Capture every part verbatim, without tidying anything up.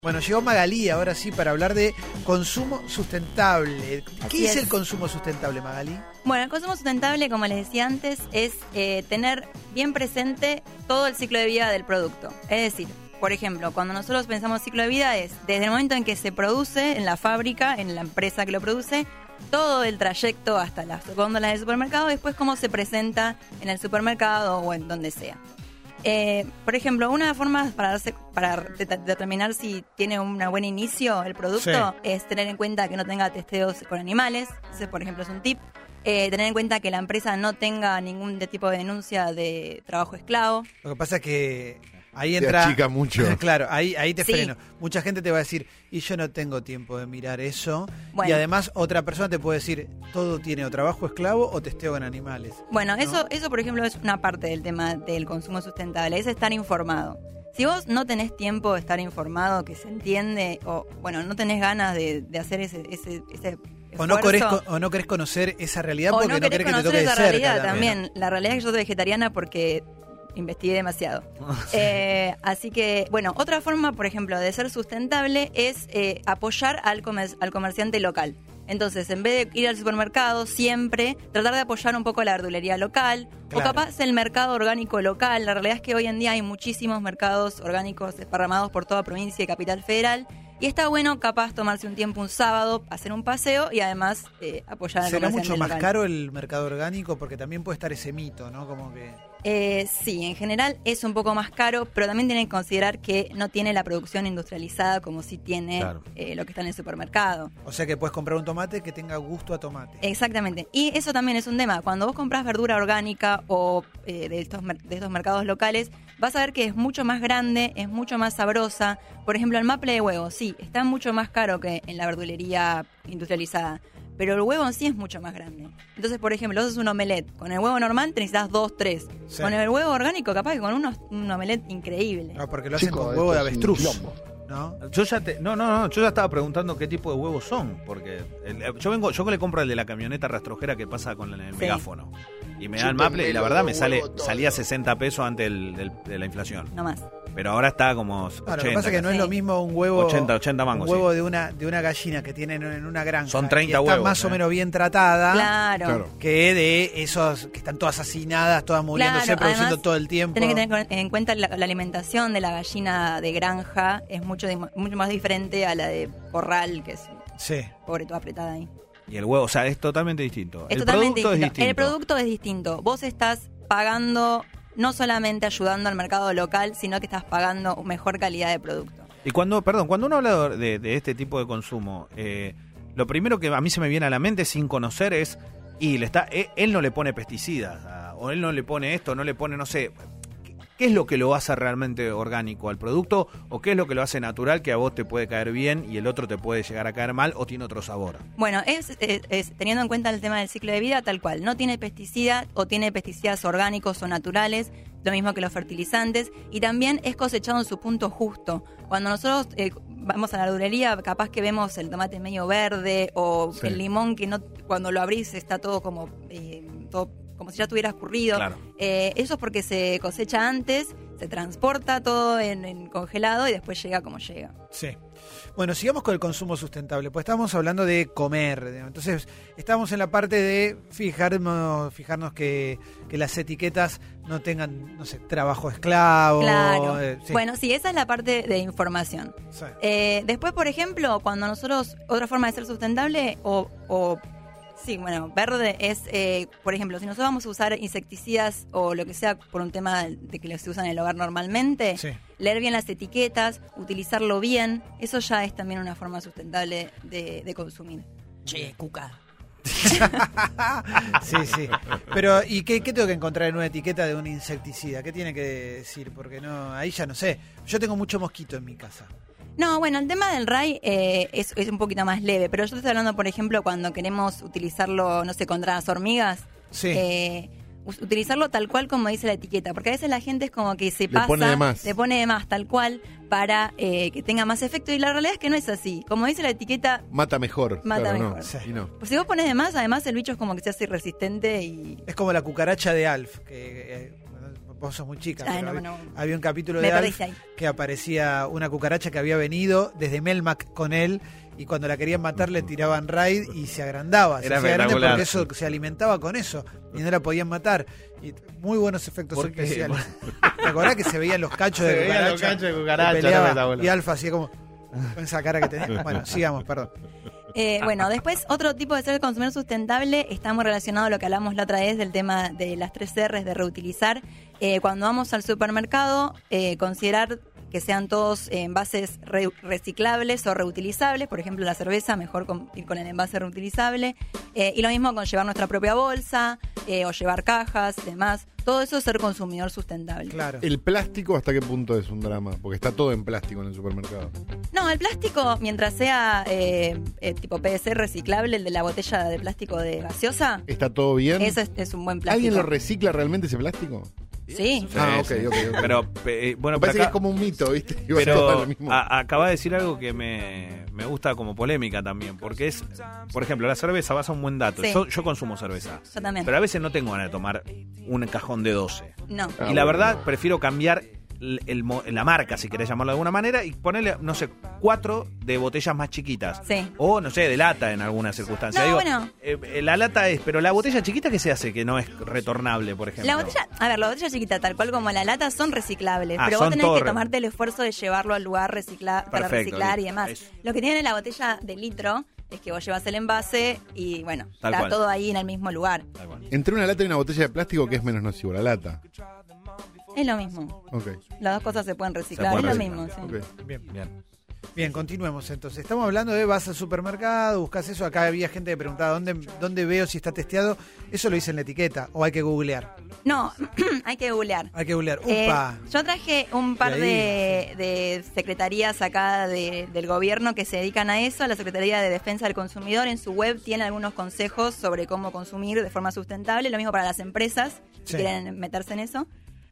Bueno, llegó Magalí ahora sí para hablar de consumo sustentable. ¿Qué Así es es el consumo sustentable, Magalí? Bueno, el consumo sustentable, como les decía antes, es eh, tener bien presente todo el ciclo de vida del producto. Es decir, por ejemplo, cuando nosotros pensamos ciclo de vida es desde el momento en que se produce en la fábrica, en la empresa que lo produce, todo el trayecto hasta las góndolas del supermercado, después cómo se presenta en el supermercado o en donde sea. Eh, por ejemplo, una forma para darse, para de- determinar si tiene un buen inicio el producto Sí. es tener en cuenta que no tenga testeos con animales. Ese, por ejemplo, es un tip. Eh, tener en cuenta que la empresa no tenga ningún de tipo de denuncia de trabajo esclavo. Lo que pasa es que ahí Te entra... achica mucho. Claro, ahí, ahí te Sí. freno. Mucha gente te va a decir, y yo no tengo tiempo de mirar eso. Bueno. Y además otra persona te puede decir, todo tiene o trabajo esclavo o testeo con animales. Bueno, ¿no? eso, eso por ejemplo es una parte del tema del consumo sustentable, es estar informado. Si vos no tenés tiempo de estar informado, que se entiende, o bueno, no tenés ganas de, de hacer ese, ese, ese O no, querés, esfuerzo, co- o no querés conocer esa realidad o porque no no querés querés que te conocer toque de esa cerca. realidad también. La realidad es que yo soy vegetariana porque investigué demasiado. Eh, así que, bueno, otra forma, por ejemplo, de ser sustentable es eh, apoyar al, comer- al comerciante local. Entonces, en vez de ir al supermercado, siempre tratar de apoyar un poco la verdulería local, Claro. o capaz el mercado orgánico local. La realidad es que hoy en día hay muchísimos mercados orgánicos desparramados por toda provincia y capital federal. Y está bueno capaz tomarse un tiempo un sábado, hacer un paseo y además eh, apoyar al ¿Será comerciante mucho más local. caro el mercado orgánico? Porque también puede estar ese mito, ¿no? Como que... Eh, sí, en general es un poco más caro, pero también tienen que considerar que no tiene la producción industrializada como sí tiene Claro. eh, lo que está en el supermercado. O sea que puedes comprar un tomate que tenga gusto a tomate. Exactamente. Y eso también es un tema. Cuando vos compras verdura orgánica o eh, de, estos, mer- de estos mercados locales, vas a ver que es mucho más grande, es mucho más sabrosa. Por ejemplo, el maple de huevo, sí, está mucho más caro que en la verdulería industrializada. Pero el huevo en sí es mucho más grande. Entonces, por ejemplo, haces un omelette. Con el huevo normal te necesitas dos, tres. Sí. Con el huevo orgánico, capaz que con unos, un omelette increíble. No, porque lo hacen Chico, con huevo de esto es un avestruz, quilombo. ¿no? Yo ya te, no, no, no, yo ya estaba preguntando qué tipo de huevos son, porque el- yo vengo, yo le compro el de la camioneta rastrojera que pasa con el Sí. megáfono. Y me da el Chúpenme maple y la los verdad me huevos sale, todos. salía sesenta pesos antes del- del- de la inflación. No más. Pero ahora está como Claro, ochenta. lo que pasa es que no es Sí. lo mismo un huevo, ochenta, ochenta mangos, un huevo sí. de una de una gallina que tienen en una granja Son y treinta está huevos, más o eh. menos bien tratada Claro. Claro. que de esos que están todas hacinadas, todas muriéndose, Claro, produciendo además, todo el tiempo. Tenés que tener en cuenta la, la alimentación de la gallina de granja es mucho, di- mucho más diferente a la de corral, que es Sí. pobre toda apretada ahí. Y el huevo, o sea, es totalmente distinto. Es el totalmente producto distinto. es distinto. El producto es distinto. Vos estás pagando, no solamente ayudando al mercado local, sino que estás pagando mejor calidad de producto. Y cuando, perdón, cuando uno habla de, de este tipo de consumo, eh, lo primero que a mí se me viene a la mente sin conocer es, y le está, él, él no le pone pesticidas, a- o él no le pone esto, no le pone, no sé, ¿qué, qué es lo que lo hace realmente orgánico al producto? ¿O qué es lo que lo hace natural que a vos te puede caer bien y el otro te puede llegar a caer mal o tiene otro sabor? Bueno, es, es- es teniendo en cuenta el tema del ciclo de vida, tal cual. No tiene pesticidas o tiene pesticidas orgánicos o naturales, lo mismo que los fertilizantes. Y también es cosechado en su punto justo. Cuando nosotros eh, vamos a la verdulería, capaz que vemos el tomate medio verde o Sí. el limón que no cuando lo abrís está todo como, eh, todo como si ya estuviera escurrido. Claro. Eh, eso es porque se cosecha antes, se transporta todo en, en congelado y después llega como llega. Sí. Bueno, sigamos con el consumo sustentable, pues estamos hablando de comer. digamos. Entonces, estamos en la parte de fijarnos, fijarnos que, que las etiquetas no tengan, no sé, trabajo esclavo. Claro. eh, sí. Bueno, sí, esa es la parte de información. Sí. Eh, después, por ejemplo, cuando nosotros, otra forma de ser sustentable o, o sí, bueno, verde es, eh, por ejemplo, si nosotros vamos a usar insecticidas o lo que sea por un tema de que se usan en el hogar normalmente, Sí. leer bien las etiquetas, utilizarlo bien, eso ya es también una forma sustentable de, de consumir. Che, Cuca. Sí, sí. Pero, ¿y qué, qué tengo que encontrar en una etiqueta de un insecticida? ¿Qué tiene que decir? Porque no, ahí ya no sé. Yo tengo mucho mosquito en mi casa. No, bueno, el tema del R A I eh, es, es un poquito más leve, pero yo te estoy hablando, por ejemplo, cuando queremos utilizarlo, no sé, contra las hormigas. Sí. Eh, us- utilizarlo tal cual como dice la etiqueta, porque a veces la gente es como que se Le pasa, pone de más. le pone de más tal cual para eh, que tenga más efecto y la realidad es que no es así. Como dice la etiqueta, Mata mejor. Mata claro, mejor. No. Sí. Y no. pues si vos pones de más, además el bicho es como que se hace resistente y... Es como la cucaracha de Alf, que eh, vos sos muy chica, Ah, pero no, había, no. había un capítulo Me de perdiste Alf ahí. que aparecía una cucaracha que había venido desde Melmac con él y cuando la querían matar le tiraban raid y se agrandaba. Se Era hacía grande espectacular. porque eso se alimentaba con eso y no la podían matar. Y muy buenos efectos ¿Por qué? especiales. ¿Te acordás que se veían los cachos Se de veían cucaracha? los cachos de que cucaracha, peleaba, era espectacular. y Alfa hacía como con esa cara que tenía. Bueno, sigamos, perdón. Eh, bueno, después otro tipo de ser consumidor sustentable está muy relacionado a lo que hablamos la otra vez del tema de las tres R's de reutilizar. Eh, cuando vamos al supermercado, eh, considerar que sean todos eh, envases re- reciclables o reutilizables. Por ejemplo, la cerveza, mejor con, ir con el envase reutilizable. Eh, y lo mismo con llevar nuestra propia bolsa eh, o llevar cajas, demás. Todo eso es ser consumidor sustentable. Claro. ¿El plástico hasta qué punto es un drama? Porque está todo en plástico en el supermercado. No, el plástico, mientras sea eh, eh, tipo P V C reciclable, el de la botella de plástico de gaseosa, ¿Está todo bien? eso es, es un buen plástico. ¿Alguien lo recicla realmente ese plástico? Sí. Ah, ok, Sí, sí. ok, ok. Pero, eh, bueno, Me pero parece que acá- es como un mito, ¿viste? Que va todo Pero al mismo. a- acaba de decir algo que me, me gusta como polémica también, porque es, por ejemplo, la cerveza, vas a un buen dato. Sí. Yo, yo consumo cerveza, Yo también. pero a veces no tengo ganas de tomar un cajón de doce. No. Ah, y la bueno. verdad, prefiero cambiar el, el mo- la marca, si querés llamarlo de alguna manera, y ponerle, no sé, cuatro de botellas más chiquitas. Sí. O, no sé, de lata en alguna circunstancia. No, Digo, bueno. eh, eh, la lata es, pero la botella chiquita, ¿qué se hace que no es retornable, por ejemplo? La botella, a ver, la botella chiquita, tal cual como la lata, son reciclables, Ah, pero vos son tenés todo que re- tomarte el esfuerzo de llevarlo al lugar recicla para Perfecto, reciclar y listo. demás. Eso. Lo que tiene la botella de litro es que vos llevas el envase y, bueno, Tal está cual. todo ahí en el mismo lugar. Tal cual. Entre una lata y una botella de plástico, ¿qué es menos nocivo? La lata. Es lo mismo. Ok. Las dos cosas se pueden reciclar, pueden es lo reciclar. mismo. Sí. Ok. Bien. Bien. Bien, continuemos entonces. Estamos hablando de vas al supermercado, buscas eso. Acá había gente que preguntaba ¿dónde, dónde veo si está testeado. Eso lo dice en la etiqueta o hay que googlear. No, hay que googlear. Hay que googlear. Eh, ¡Upa! yo traje un par Y de, de secretarías acá de- del gobierno que se dedican a eso. La Secretaría de Defensa del Consumidor en su web tiene algunos consejos sobre cómo consumir de forma sustentable. Lo mismo para las empresas, si Sí. quieren meterse en eso.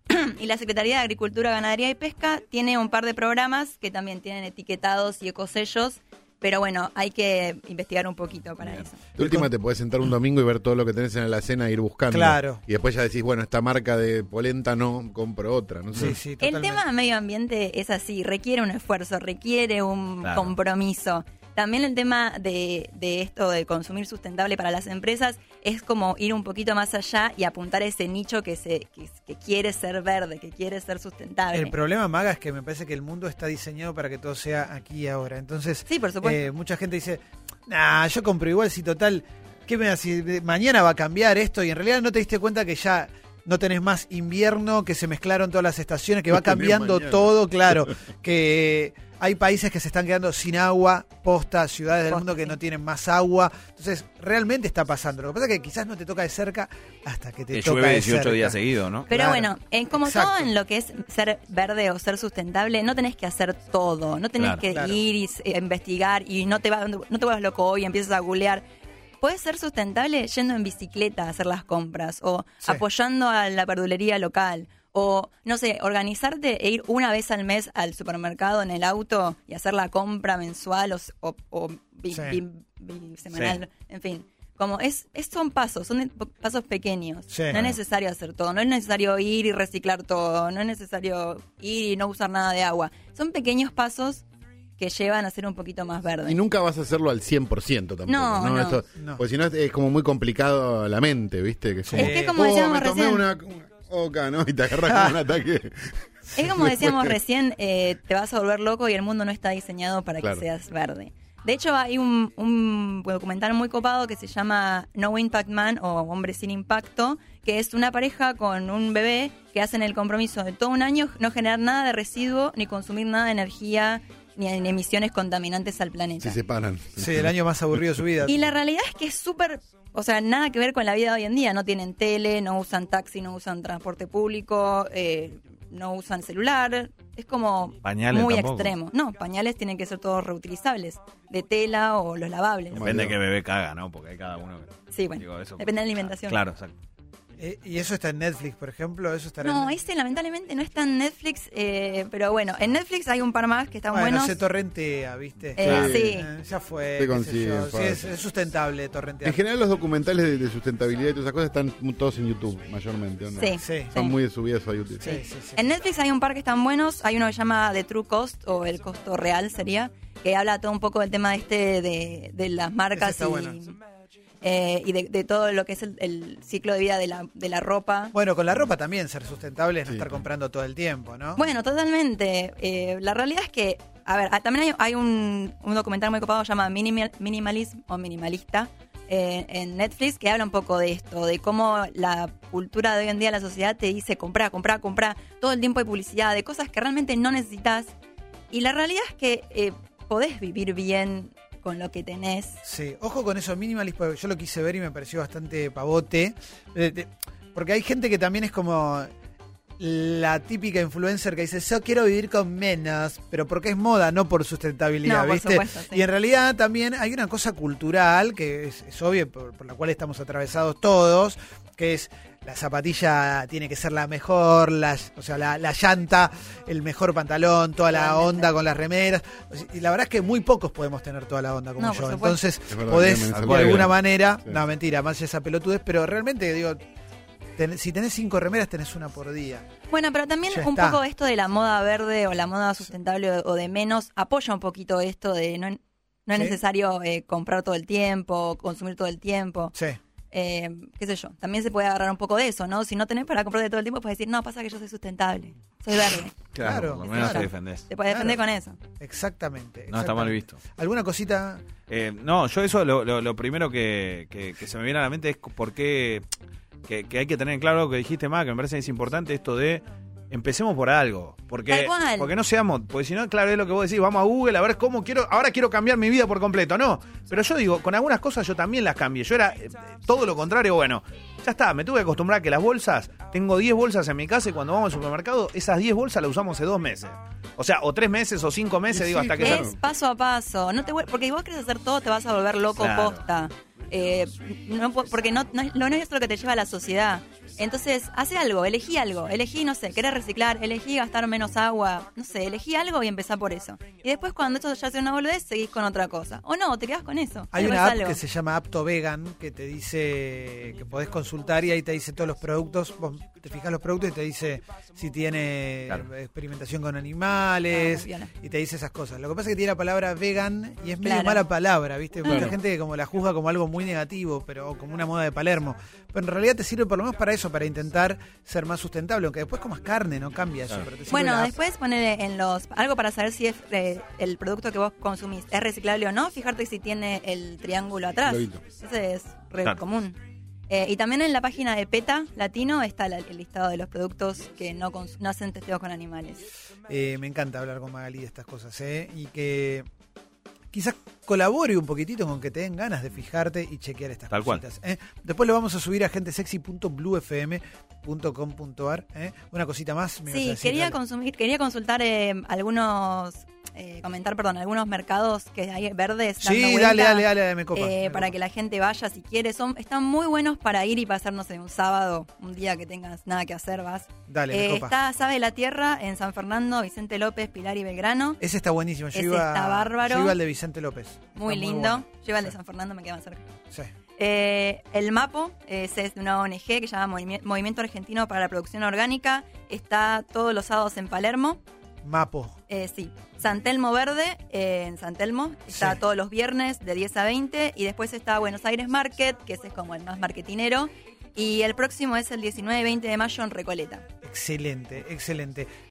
Y la Secretaría de Agricultura, Ganadería y Pesca tiene un par de programas que también tienen etiquetados y ecosellos. Pero bueno, hay que investigar un poquito para Bien. eso. De última te podés sentar un domingo y ver todo lo que tenés en la alacena e ir buscando. Claro. Y después ya decís, bueno, esta marca de polenta no, compro otra. No sé. Sí, sí, El totalmente. tema medio ambiente es así, requiere un esfuerzo, requiere un Claro. compromiso. También el tema de, de esto de consumir sustentable para las empresas es como ir un poquito más allá y apuntar a ese nicho que, se, que, que quiere ser verde, que quiere ser sustentable. El problema, Maga, es que me parece que el mundo está diseñado para que todo sea aquí y ahora. Entonces, Sí, por supuesto. eh, mucha gente dice, nah, yo compro igual si total, ¿qué me hace? Mañana va a cambiar esto y en realidad no te diste cuenta que ya no tenés más invierno, que se mezclaron todas las estaciones, que va No tenés cambiando mañana. todo, claro, que hay países que se están quedando sin agua, posta, ciudades del Posta, mundo que sí. no tienen más agua. Entonces, realmente está pasando. Lo que pasa es que quizás no te toca de cerca hasta que te Que toca llueve de dieciocho cerca. días seguidos, ¿no? Pero Claro. bueno, eh, como Exacto. todo en lo que es ser verde o ser sustentable, no tenés que hacer todo, no tenés Claro. que Claro. ir y s- eh, investigar y no te, va, no te vuelvas loco hoy y empiezas a googlear. Puedes ser sustentable yendo en bicicleta a hacer las compras o Sí. apoyando a la verdulería local o, no sé, organizarte e ir una vez al mes al supermercado en el auto y hacer la compra mensual o, s- o, o bi- Sí. bi- bisemanal, en fin. Como es, es son pasos, son de- pasos pequeños. Sí. No es necesario hacer todo, no es necesario ir y reciclar todo, no es necesario ir y no usar nada de agua. Son pequeños pasos que llevan a ser un poquito más verde. Y nunca vas a hacerlo al cien por ciento tampoco. No, no. Esto- No. Porque si no es, es como muy complicado la mente, ¿viste? Que es, como, Es que es como "Oh, decíamos me tomé recién. una, una coca, ¿no? Y te agarras como un ataque. Es como decíamos recién, eh, te vas a volver loco y el mundo no está diseñado para Claro. que seas verde. De hecho, hay un, un documental muy copado que se llama No Impact Man o Hombre sin Impacto, que es una pareja con un bebé que hacen el compromiso de todo un año no generar nada de residuo, ni consumir nada de energía, ni en emisiones contaminantes al planeta. Se separan. Sí, el año más aburrido de su vida. Y la realidad es que es súper, o sea, nada que ver con la vida de hoy en día. No tienen tele, no usan taxi, no usan transporte público, eh, no usan celular. Es como Pañales muy tampoco. extremo. No, pañales tienen que ser todos reutilizables, de tela o los lavables. Como Depende de Dios. qué bebé caga, ¿no? Porque hay cada uno. que- Sí, bueno, digo, eso- depende de la alimentación. Claro, exacto. Eh, ¿Y eso está en Netflix, por ejemplo? ¿Eso estará No, en... ese lamentablemente no está en Netflix, eh, pero bueno, en Netflix hay un par más que están Bueno, buenos. se torrentea, ¿viste? Eh, Sí. sí. Eh, ya fue, Se qué sé consigue yo. Sí, fácil. es, es sustentable torrentear. En general los documentales de, de sustentabilidad y todas esas cosas están todos en YouTube, mayormente, ¿o no? Sí. Sí. Son Sí. muy de subidas a YouTube. Sí, sí, sí. En Netflix hay un par que están buenos. Hay uno que se llama The True Cost, o el costo real sería, que habla todo un poco del tema este de, de las marcas Ese está y, bueno. eh, y de, de todo lo que es el, el ciclo de vida de la, de la ropa. Bueno, con la ropa también ser sustentable es no Sí. estar comprando todo el tiempo, ¿no? Bueno, totalmente. Eh, la realidad es que, a ver, ah, también hay, hay un, un documental muy copado que se llama Minimal, Minimalism o Minimalista eh, en Netflix, que habla un poco de esto, de cómo la cultura de hoy en día, la sociedad te dice comprar, comprar, comprar, todo el tiempo hay publicidad de cosas que realmente no necesitas. Y la realidad es que eh, podés vivir bien con lo que tenés. Sí, ojo con eso, minimalist, porque yo lo quise ver y me pareció bastante pavote. Eh, de- Porque hay gente que también es como la típica influencer que dice, yo quiero vivir con menos, pero porque es moda, no por sustentabilidad, No, por ¿viste? supuesto, sí. Y en realidad también hay una cosa cultural que es, es obvia, por, por la cual estamos atravesados todos, que es la zapatilla tiene que ser la mejor, la, o sea, la, la llanta, el mejor pantalón, toda la Totalmente. onda con las remeras. Y la verdad es que muy pocos podemos tener toda la onda como No, por yo. supuesto. Entonces, Es verdad, podés Clemen, de tal alguna cual. manera, Sí. no, mentira, más esa pelotudez, pero realmente digo, ten- si tenés cinco remeras, tenés una por día. Bueno, pero también Ya un está. poco esto de la moda verde o la moda sustentable o, o de menos apoya un poquito esto de no, no es Sí. necesario eh, comprar todo el tiempo, consumir todo el tiempo. Sí. Eh, qué sé yo, también se puede agarrar un poco de eso, ¿no? Si no tenés para comprar de todo el tiempo, puedes decir, no, pasa que yo soy sustentable, soy verde. Claro, por lo menos claro. te defendés. Te puedes defender Claro. con eso. Exactamente. No está mal visto. ¿Alguna cosita? Eh, no, yo eso lo, lo, lo primero que, que, que se me viene a la mente es por qué que, que hay que tener en claro lo que dijiste más, que me parece que es importante esto de empecemos por algo. Porque, Tal cual. porque no seamos, porque si no, claro, es lo que vos decís, vamos a Google a ver cómo quiero, ahora quiero cambiar mi vida por completo. No, pero yo digo, con algunas cosas yo también las cambié. Yo era eh, todo lo contrario, bueno, ya está, me tuve que acostumbrar a que las bolsas, tengo diez bolsas en mi casa y cuando vamos al supermercado, esas diez bolsas las usamos hace dos meses. O sea, o tres meses o cinco meses, Y digo, sí, hasta que claro. Es paso a paso, no te vuel- porque si vos querés hacer todo te vas a volver loco Claro. posta. Eh, no, po- porque no, no, es- lo no es lo que te lleva a la sociedad. Entonces, hace algo, elegí algo, elegí, no sé, querés reciclar, elegí gastar menos agua, no sé, elegí algo y empezá por eso. Y después cuando esto ya sea una boludez, seguís con otra cosa. O no, te quedás con eso. Hay Pero una es app algo. que se llama Apto Vegan que te dice que podés consultar y ahí te dice todos los productos. Vos te fijas los productos y te dice si tiene Claro. experimentación con animales Ah, muy bien. y te dice esas cosas. Lo que pasa es que tiene la palabra vegan y es medio Claro. mala palabra, ¿viste? Mucha Claro. gente como la juzga como algo muy negativo, pero o como una moda de Palermo. Pero en realidad te sirve por lo menos para eso, para intentar ser más sustentable, aunque después comas carne, no cambia eso. Claro. Pero te sirve Bueno, la app. después poner en los algo para saber si es eh, el producto que vos consumís es reciclable o no, fijarte si tiene el triángulo atrás. Globito. Ese es re Claro. común. Eh, y también en la página de PETA Latino está la- el listado de los productos que no, cons- no hacen testeos con animales. Eh, me encanta hablar con Magalí de estas cosas, ¿eh? Y que quizás colabore un poquitito con que te den ganas de fijarte y chequear estas Tal cual. cositas. ¿eh? Después lo vamos a subir a gentesexy punto blue f m punto com punto a r. ¿eh? Una cosita más. Me ibas a Sí, decir, quería dale. consumir, quería consultar eh, algunos, eh, comentar, perdón, algunos mercados que hay verdes. dando Sí, vuelta, dale, dale, dale, me copa. eh, me para copa. que la gente vaya si quiere. Son, están muy buenos para ir y pasar, no sé, un sábado, un día que tengas nada que hacer, vas. Dale, me Eh, copa. está Sabe la Tierra en San Fernando, Vicente López, Pilar y Belgrano. Ese está buenísimo. Yo ese iba, está bárbaro. yo iba al de Vicente López. Muy Está lindo. bueno. Yo iba al de Sí, San Fernando, me queda más cerca. sí. Eh, el MAPO eh, ese es de una O N G que se llama Movimi- Movimiento Argentino para la Producción Orgánica. Está todos los sábados en Palermo. Mapo. Eh, sí, San Telmo Verde eh, en San Telmo. Está Sí. todos los viernes de diez a veinte. Y después está Buenos Aires Market, que ese es como el más marketinero. Y el próximo es el diecinueve y veinte de mayo en Recoleta. Excelente, excelente.